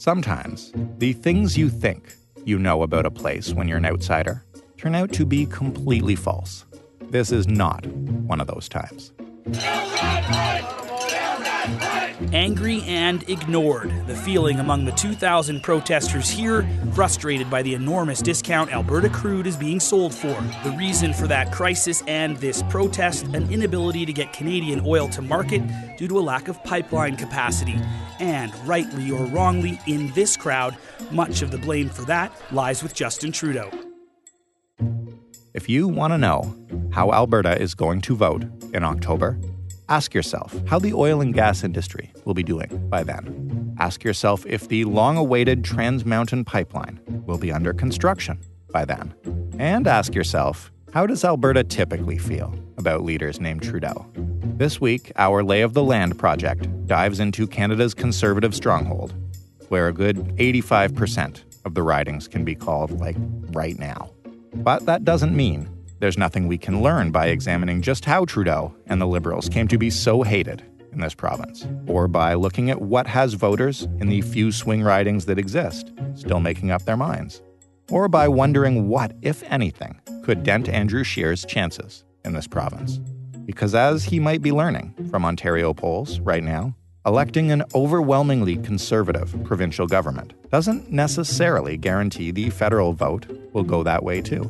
Sometimes, the things you think you know about a place when you're an outsider turn out to be completely false. This is not one of those times. Angry and ignored, the feeling among the 2,000 protesters here, frustrated by the enormous discount Alberta crude is being sold for. The reason for that crisis and this protest, an inability to get Canadian oil to market due to a lack of pipeline capacity. And, rightly or wrongly, in this crowd, much of the blame for that lies with Justin Trudeau. If you want to know how Alberta is going to vote in October, ask yourself how the oil and gas industry will be doing by then. Ask yourself if the long-awaited Trans Mountain pipeline will be under construction by then. And ask yourself, how does Alberta typically feel about leaders named Trudeau? This week, our Lay of the Land project dives into Canada's conservative stronghold, where a good 85% of the ridings can be called, right now. But that doesn't mean there's nothing we can learn by examining just how Trudeau and the Liberals came to be so hated in this province, or by looking at what has voters in the few swing ridings that exist still making up their minds, or by wondering what, if anything, could dent Andrew Scheer's chances in this province. Because as he might be learning from Ontario polls right now, electing an overwhelmingly conservative provincial government doesn't necessarily guarantee the federal vote will go that way too.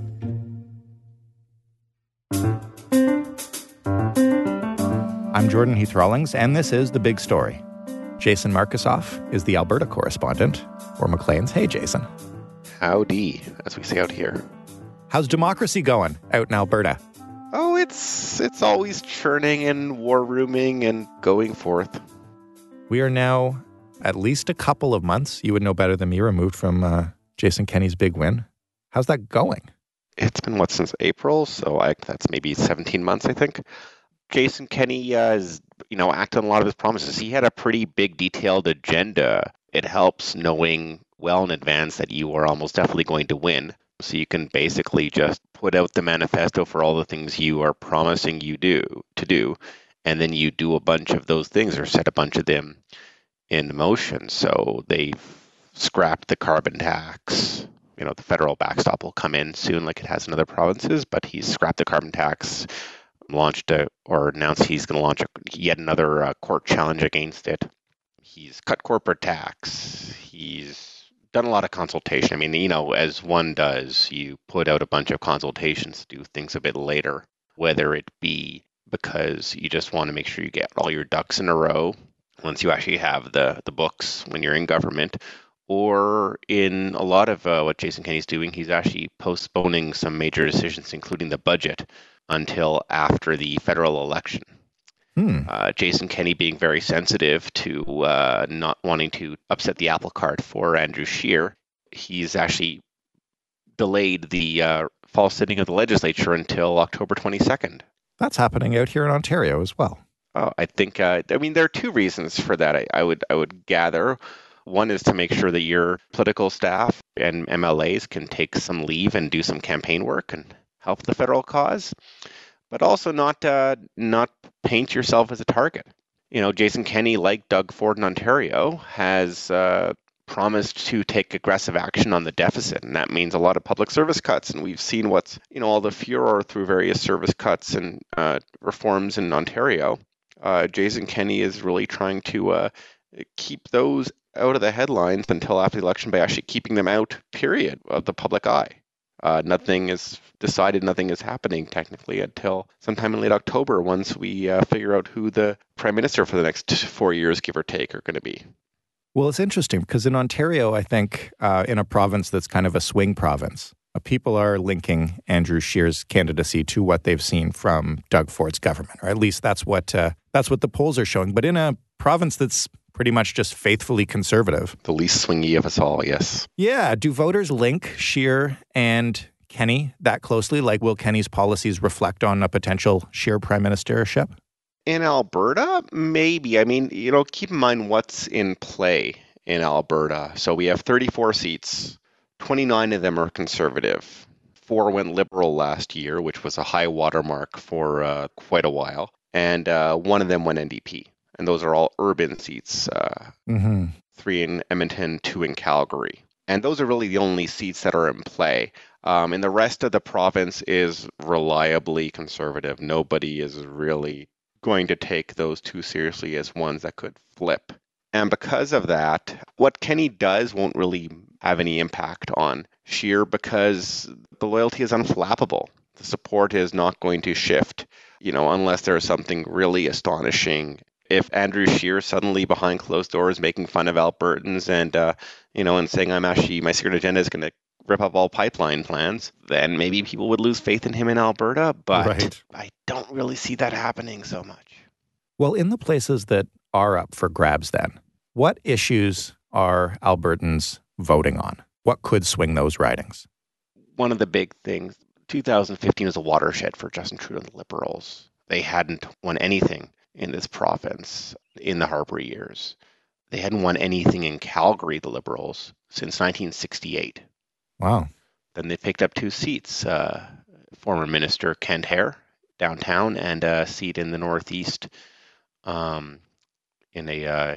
I'm Jordan Heath Rawlings, and this is The Big Story. Jason Markusoff is the Alberta correspondent for Maclean's. Hey, Jason. Howdy, as we say out here. How's democracy going out in Alberta? Oh, it's always churning and war rooming and going forth. We are now at least a couple of months, you would know better than me, removed from Jason Kenney's big win. How's that going? It's been, since April? So that's maybe 17 months, I think. Jason Kenney has, acted on a lot of his promises. He had a pretty big, detailed agenda. It helps knowing well in advance that you are almost definitely going to win. So you can basically just put out the manifesto for all the things you are promising to do, and then you do a bunch of those things or set a bunch of them in motion. So they've scrapped the carbon tax. The federal backstop will come in soon like it has in other provinces, but he's scrapped the carbon tax, announced he's going to launch yet another court challenge against it. He's cut corporate tax. He's done a lot of consultation. I mean, as one does, you put out a bunch of consultations to do things a bit later, whether it be because you just want to make sure you get all your ducks in a row once you actually have the books when you're in government, or in a lot of what Jason Kenney's doing, he's actually postponing some major decisions, including the budget, until after the federal election. Jason Kenney being very sensitive to not wanting to upset the apple cart for Andrew Scheer, he's actually delayed the fall sitting of the legislature until October 22nd. That's happening out here in Ontario as well. I think, there are two reasons for that, I would gather. One is to make sure that your political staff and MLAs can take some leave and do some campaign work and help the federal cause, but also not paint yourself as a target. Jason Kenney, like Doug Ford in Ontario, has promised to take aggressive action on the deficit, and that means a lot of public service cuts. And we've seen what's, all the furor through various service cuts and reforms in Ontario. Jason Kenney is really trying to keep those out of the headlines until after the election by actually keeping them out, period, of the public eye. Nothing is decided, nothing is happening technically until sometime in late October, once we figure out who the prime minister for the next 4 years, give or take, are going to be. Well, it's interesting because in Ontario, I think in a province that's kind of a swing province, people are linking Andrew Scheer's candidacy to what they've seen from Doug Ford's government, or at least that's what the polls are showing. But in a province that's pretty much just faithfully conservative, the least swingy of us all, yes. Yeah, do voters link Scheer and Kenney that closely? Like, will Kenney's policies reflect on a potential Scheer prime ministership? In Alberta, maybe. I mean, keep in mind what's in play in Alberta. So we have 34 seats. 29 of them are conservative. 4 went Liberal last year, which was a high watermark for quite a while. And 1 of them went NDP. And those are all urban seats, Mm-hmm. 3 in Edmonton, 2 in Calgary. And those are really the only seats that are in play. And the rest of the province is reliably conservative. Nobody is really going to take those too seriously as ones that could flip. And because of that, what Kenney does won't really have any impact on Scheer because the loyalty is unflappable. The support is not going to shift, unless there's something really astonishing. If Andrew Scheer suddenly behind closed doors making fun of Albertans and saying my secret agenda is going to rip up all pipeline plans, then maybe people would lose faith in him in Alberta. But Right. I don't really see that happening so much. Well, in the places that are up for grabs then, what issues are Albertans voting on? What could swing those ridings? One of the big things, 2015 was a watershed for Justin Trudeau and the Liberals. They hadn't won anything in this province in the Harper years. They hadn't won anything in Calgary, the Liberals, since 1968. Wow. Then they picked up 2 seats, former Minister Kent Hare downtown and a seat in the Northeast in a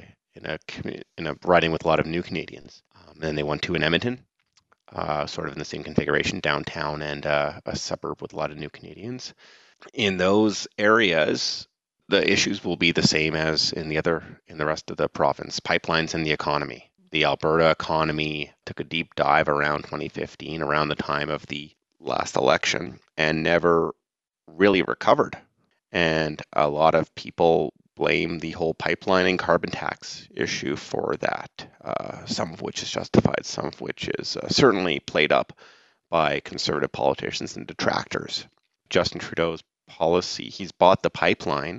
riding with a lot of new Canadians. And then they won 2 in Edmonton, sort of in the same configuration, downtown and a suburb with a lot of new Canadians. In those areas, the issues will be the same as in the rest of the province: pipelines and the economy. The Alberta economy took a deep dive around 2015, around the time of the last election, and never really recovered. And a lot of people blame the whole pipeline and carbon tax issue for that, some of which is justified, some of which is certainly played up by conservative politicians and detractors. Justin Trudeau's policy, he's bought the pipeline,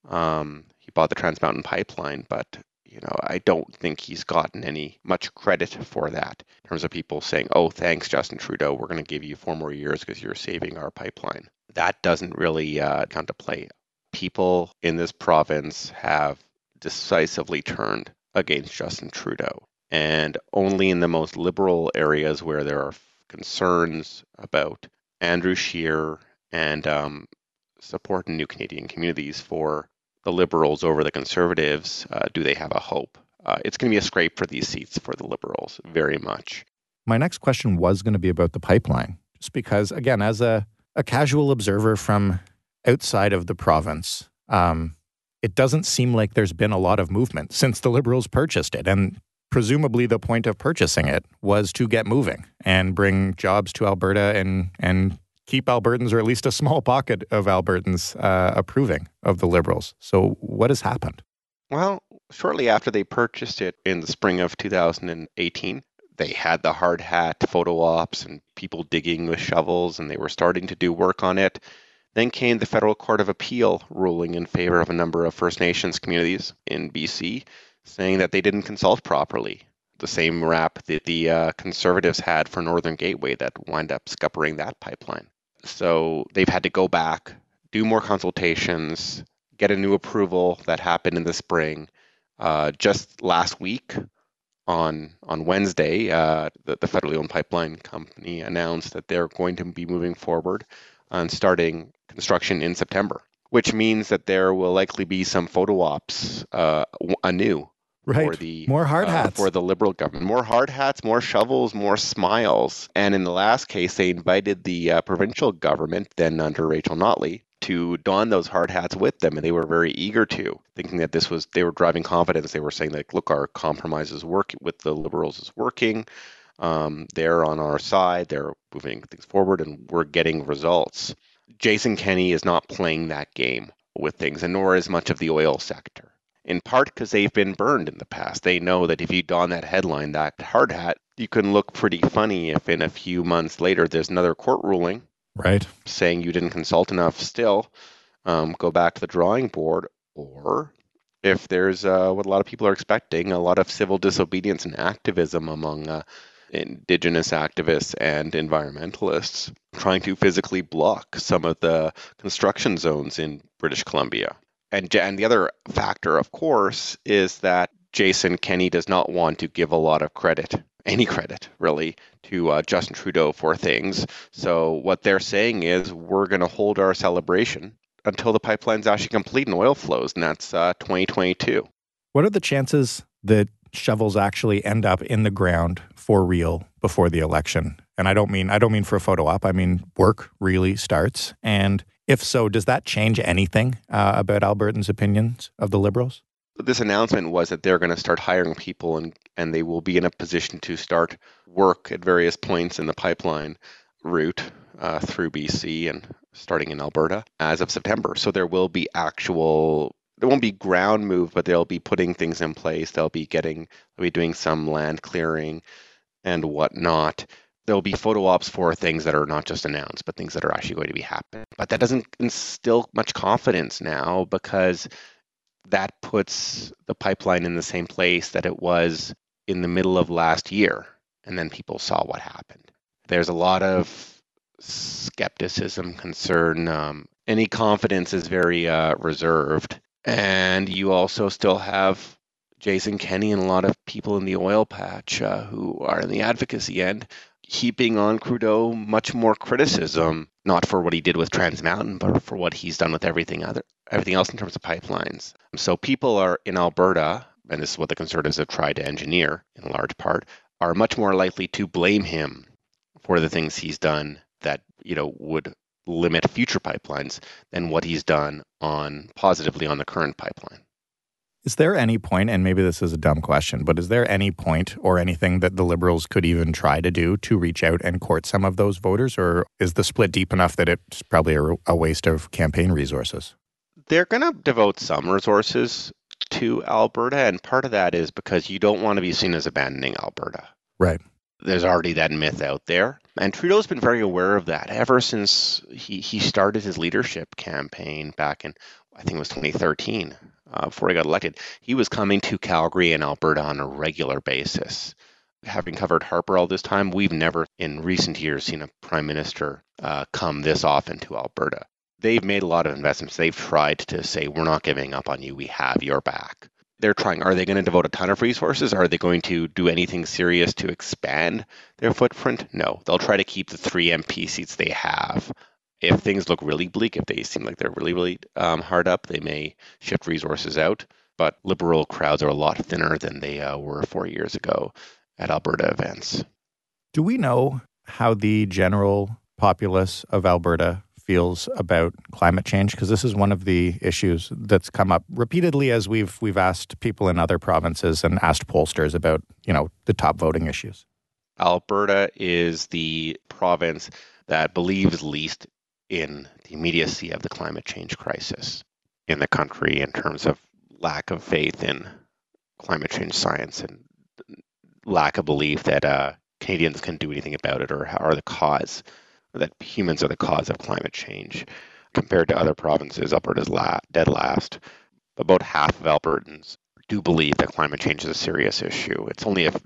he bought the Trans Mountain Pipeline, but I don't think he's gotten much credit for that in terms of people saying, oh, thanks, Justin Trudeau, we're going to give you 4 more years because you're saving our pipeline. That doesn't really come to play. People in this province have decisively turned against Justin Trudeau. And only in the most liberal areas where there are concerns about Andrew Scheer and support in new Canadian communities for the Liberals over the Conservatives, do they have a hope? It's going to be a scrape for these seats for the Liberals, very much. My next question was going to be about the pipeline, just because, again, as a casual observer from outside of the province, it doesn't seem like there's been a lot of movement since the Liberals purchased it. And presumably the point of purchasing it was to get moving and bring jobs to Alberta and keep Albertans, or at least a small pocket of Albertans, approving of the Liberals. So what has happened? Well, shortly after they purchased it in the spring of 2018, they had the hard hat photo ops and people digging with shovels, and they were starting to do work on it. Then came the Federal Court of Appeal ruling in favor of a number of First Nations communities in BC, saying that they didn't consult properly. The same rap that the Conservatives had for Northern Gateway that wound up scuppering that pipeline. So they've had to go back, do more consultations, get a new approval that happened in the spring. Just last week, on Wednesday, the federally owned pipeline company announced that they're going to be moving forward on starting construction in September, which means that there will likely be some photo ops anew. Right. For the, more hard hats. For the Liberal government. More hard hats, more shovels, more smiles. And in the last case, they invited the provincial government, then under Rachel Notley, to don those hard hats with them. And they were very eager to, thinking that they were driving confidence. They were saying that, look, our compromises with the Liberals is working. They're on our side. They're moving things forward, and we're getting results. Jason Kenney is not playing that game with things, and nor is much of the oil sector. In part because they've been burned in the past. They know that if you don that headline, that hard hat, you can look pretty funny if in a few months later there's another court ruling, right, saying you didn't consult enough still, go back to the drawing board, or if there's what a lot of people are expecting, a lot of civil disobedience and activism among Indigenous activists and environmentalists trying to physically block some of the construction zones in British Columbia. And the other factor, of course, is that Jason Kenney does not want to give a lot of credit, any credit, really, to Justin Trudeau for things. So what they're saying is, we're going to hold our celebration until the pipeline's actually complete and oil flows, and that's 2022. What are the chances that shovels actually end up in the ground for real before the election? And I don't mean for a photo op. I mean work really starts. And if so, does that change anything about Albertans' opinions of the Liberals? This announcement was that they're going to start hiring people, and they will be in a position to start work at various points in the pipeline route through BC and starting in Alberta as of September. So there won't be ground move, but they'll be putting things in place. They'll be doing some land clearing and whatnot. There'll be photo ops for things that are not just announced, but things that are actually going to be happening. But that doesn't instill much confidence now, because that puts the pipeline in the same place that it was in the middle of last year. And then people saw what happened. There's a lot of skepticism, concern. Any confidence is very reserved. And you also still have Jason Kenney and a lot of people in the oil patch who are in the advocacy end heaping on Trudeau much more criticism, not for what he did with Trans Mountain, but for what he's done with everything else in terms of pipelines. So people are in Alberta, and this is what the Conservatives have tried to engineer in large part, are much more likely to blame him for the things he's done that, would limit future pipelines than what he's done positively on the current pipeline. Is there any point, and maybe this is a dumb question, but is there any point or anything that the Liberals could even try to do to reach out and court some of those voters? Or is the split deep enough that it's probably a waste of campaign resources? They're going to devote some resources to Alberta, and part of that is because you don't want to be seen as abandoning Alberta. Right. There's already that myth out there. And Trudeau's been very aware of that ever since he started his leadership campaign back in, I think it was 2013. Before he got elected, he was coming to Calgary and Alberta on a regular basis. Having covered Harper all this time, we've never in recent years seen a prime minister come this often to Alberta. They've made a lot of investments. They've tried to say, we're not giving up on you. We have your back. They're trying. Are they going to devote a ton of resources? Are they going to do anything serious to expand their footprint? No. They'll try to keep the 3 MP seats they have. If things look really bleak, if they seem like they're really, really hard up, they may shift resources out. But Liberal crowds are a lot thinner than they were 4 years ago at Alberta events. Do we know how the general populace of Alberta feels about climate change? Because this is one of the issues that's come up repeatedly as we've asked people in other provinces and asked pollsters about, the top voting issues. Alberta is the province that believes least in the immediacy of the climate change crisis in the country in terms of lack of faith in climate change science and lack of belief that Canadians can do anything about it or are the cause, that humans are the cause of climate change. Compared to other provinces, Alberta's dead last. About half of Albertans do believe that climate change is a serious issue. It's only a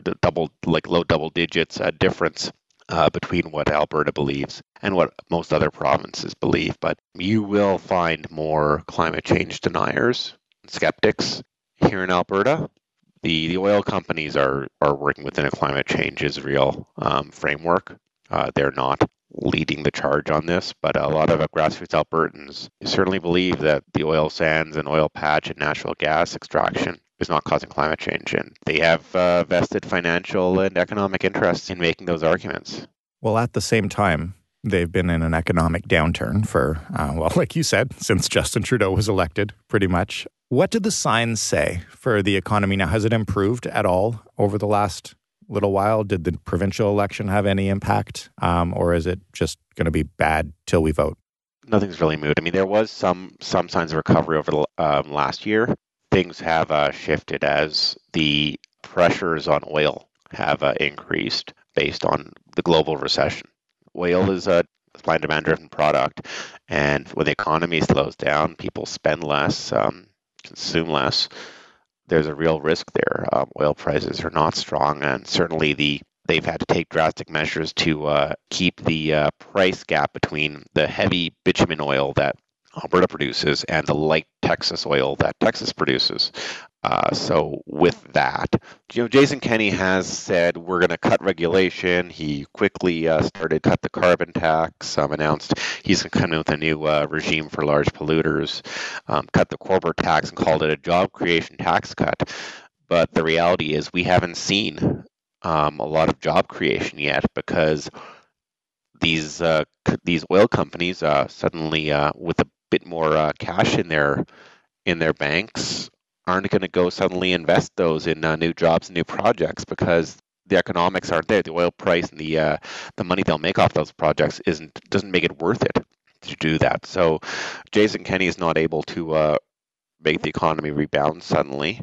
low double digits difference between what Alberta believes and what most other provinces believe. But you will find more climate change deniers, skeptics here in Alberta. The oil companies are working within a climate change is real framework. They're not leading the charge on this, but a lot of grassroots Albertans certainly believe that the oil sands and oil patch and natural gas extraction is not causing climate change, and they have vested financial and economic interests in making those arguments. Well, at the same time, they've been in an economic downturn for, like you said, since Justin Trudeau was elected, pretty much. What do the signs say for the economy now? Has it improved at all over the last little while? Did the provincial election have any impact, or is it just going to be bad till we vote? Nothing's really moved. I mean, there was some signs of recovery over the last year. Things have shifted as the pressures on oil have increased based on the global recession. Oil is a supply and demand driven product, and when the economy slows down, people spend less, consume less. There's a real risk there. Oil prices are not strong, and certainly they've had to take drastic measures to keep the price gap between the heavy bitumen oil that Alberta produces and the light Texas oil that Texas produces So with that, Jason Kenney has said we're going to cut regulation. He quickly started cut the carbon tax, announced he's coming with a new regime for large polluters, cut the corporate tax and called it a job creation tax cut. But the reality is we haven't seen a lot of job creation yet because these oil companies suddenly with a bit more cash in their banks aren't going to go suddenly invest those in new jobs and new projects because the economics aren't there. The oil price and the money they'll make off those projects doesn't make it worth it to do that. So Jason Kenney is not able to make the economy rebound suddenly.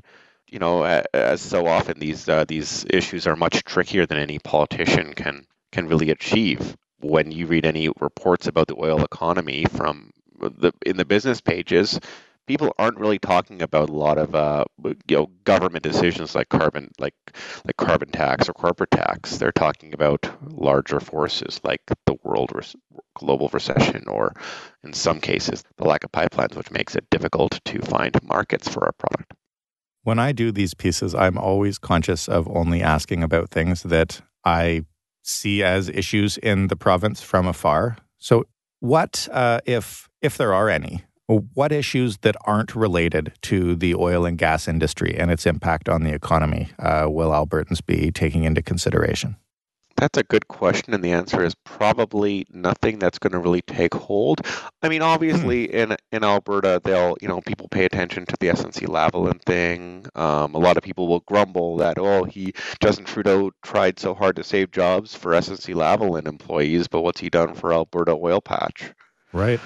As so often these issues are much trickier than any politician can really achieve. When you read any reports about the oil economy in the business pages, people aren't really talking about a lot of government decisions like carbon tax or corporate tax. They're talking about larger forces like the global recession, or in some cases the lack of pipelines, which makes it difficult to find markets for our product. When I do these pieces, I'm always conscious of only asking about things that I see as issues in the province from afar. So what, if there are any, what issues that aren't related to the oil and gas industry and its impact on the economy will Albertans be taking into consideration? That's a good question, and the answer is probably nothing that's going to really take hold. I mean, obviously, in Alberta, people pay attention to the SNC-Lavalin thing. A lot of people will grumble that, Justin Trudeau tried so hard to save jobs for SNC-Lavalin employees, but what's he done for Alberta Oil Patch? Right.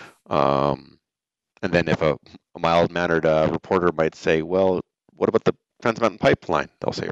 And then if a mild-mannered reporter might say, well, what about the Trans Mountain Pipeline? They'll say,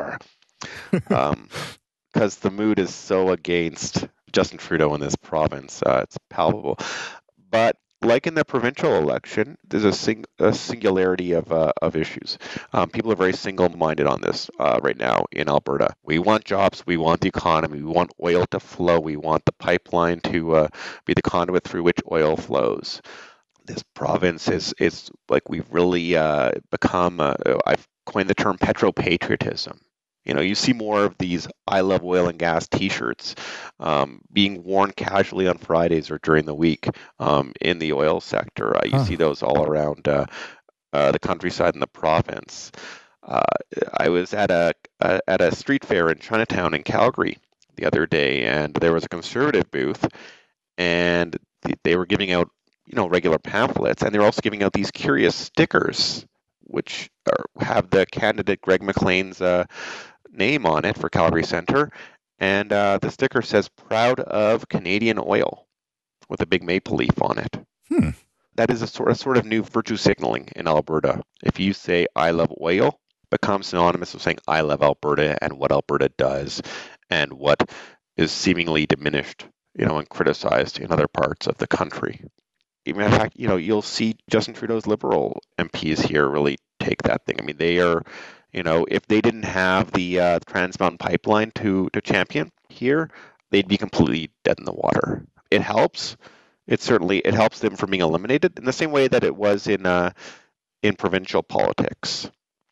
because the mood is so against Justin Trudeau in this province, it's palpable. But like in the provincial election, there's a singularity of issues. People are very single-minded on this right now in Alberta. We want jobs, we want the economy, we want oil to flow, we want the pipeline to be the conduit through which oil flows. This province is like we've really become, I've coined the term petropatriotism. You see more of these I Love Oil and Gas t-shirts being worn casually on Fridays or during the week in the oil sector. You see those all around the countryside in the province. I was at a street fair in Chinatown in Calgary the other day, and there was a Conservative booth, and they were giving out regular pamphlets, and they're also giving out these curious stickers, which have the candidate Greg McLean's name on it for Calgary Centre, and the sticker says "Proud of Canadian Oil" with a big maple leaf on it. That is a sort of new virtue signaling in Alberta. If you say "I love oil," it becomes synonymous with saying "I love Alberta" and what Alberta does, and what is seemingly diminished, and criticized in other parts of the country. In fact, you'll see Justin Trudeau's Liberal MPs here really take that thing. I mean, they are, if they didn't have the Trans Mountain Pipeline to champion here, they'd be completely dead in the water. It helps. It helps them from being eliminated in the same way that it was in provincial politics.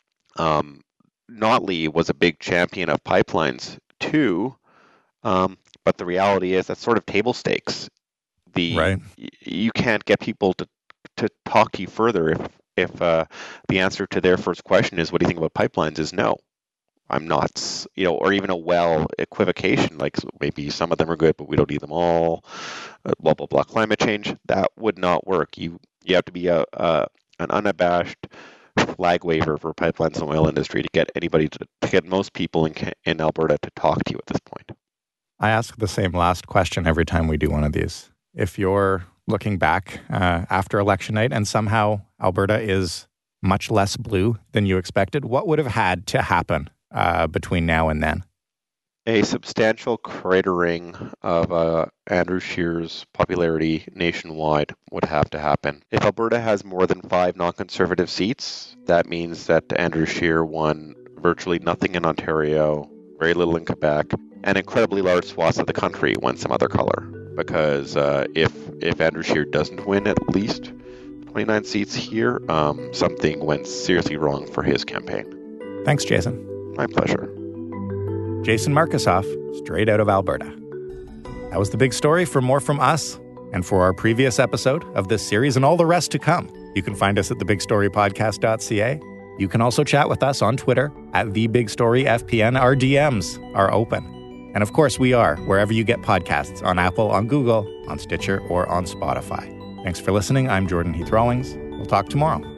Notley was a big champion of pipelines too, but the reality is that's sort of table stakes. Right. You can't get people to talk to you further if the answer to their first question is, what do you think about pipelines, is no. I'm not, or even a equivocation, like maybe some of them are good, but we don't need them all, blah, blah, blah, climate change, that would not work. You have to be an unabashed flag waver for pipelines and oil industry to get anybody to get most people in Alberta to talk to you at this point. I ask the same last question every time we do one of these. If you're looking back after election night and somehow Alberta is much less blue than you expected, what would have had to happen between now and then? A substantial cratering of Andrew Scheer's popularity nationwide would have to happen. If Alberta has more than 5 non-Conservative seats, that means that Andrew Scheer won virtually nothing in Ontario, very little in Quebec, and incredibly large swaths of the country went some other color. Because if Andrew Scheer doesn't win at least 29 seats here. Something went seriously wrong for his campaign. Thanks, Jason. My pleasure. Jason Markusoff, straight out of Alberta. That was the big story. For more from us and for our previous episode of this series and all the rest to come, you can find us at thebigstorypodcast.ca. You can also chat with us on Twitter at TheBigStoryFPN. Our DMs are open. And of course, we are wherever you get podcasts, on Apple, on Google, on Stitcher, or on Spotify. Thanks for listening. I'm Jordan Heath Rawlings. We'll talk tomorrow.